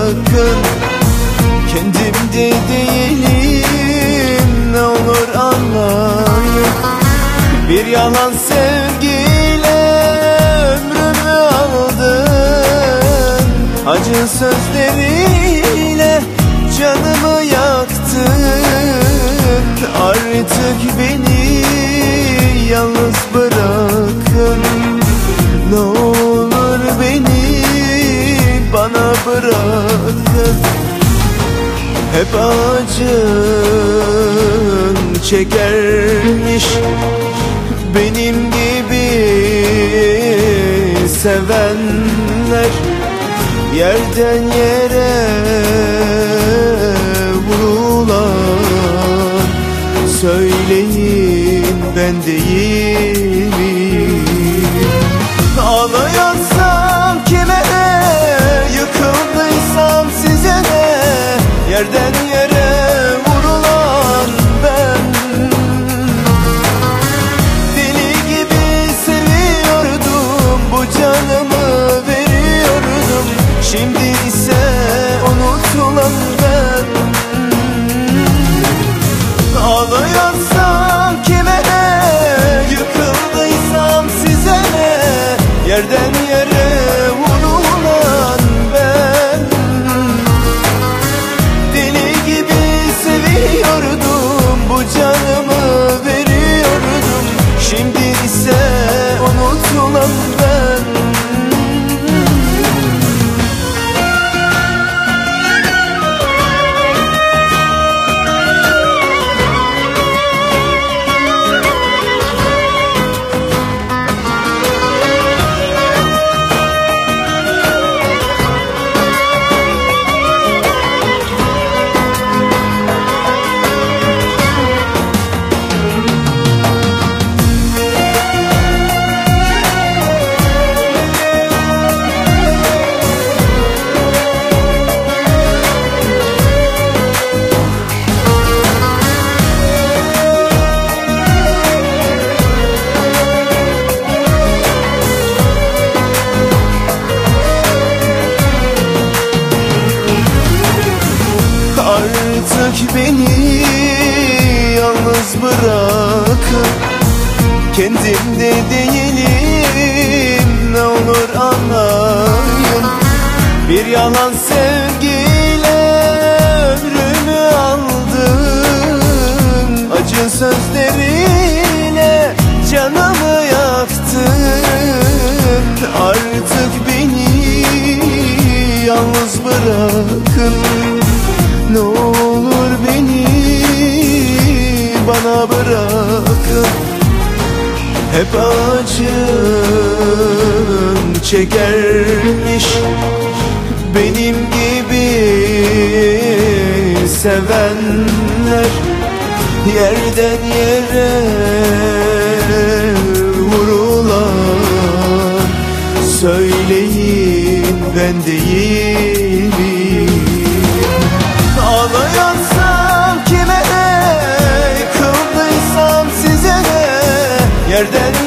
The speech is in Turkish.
bırakın. Kendimde değilim, ne olur anlayın. Bir yalan sevgiyle ömrümü aldın. Acı sözleriyle canımı yaktın. Artık beni yalnız bırakın. Ne olur beni bana bırakın. Hep acın çekermiş benim gibi sevenler. Yerden yere vurulan, söyleyin ben değil miyim? Ağlayansam kime ne, yıkıldıysam size ne? Yerden yere vurulan ben. Deli gibi seviyordum, bu canımı veriyordum. Şimdi ise unutulan ben. Ağlayansam kime ne, yıkıldıysam size ne? Yerden yere vurulan ben. Deli gibi seviyordum, bu canımı veriyordum. Şimdi ise unutulan ben. Artık beni yalnız bırakın. Kendimde değilim, ne olur anlayın. Bir yalan sevgiyle ömrümü aldın. Acı sözleriyle canımı yaktın. Artık beni yalnız bırakın. Ne olur beni bana bırakın. Hep acın çekermiş benim gibi sevenler. Yerden yere vurulan, söyleyin ben değil miyim? Ağlayansam kime ne, yıkıldıysam size ne? Yerden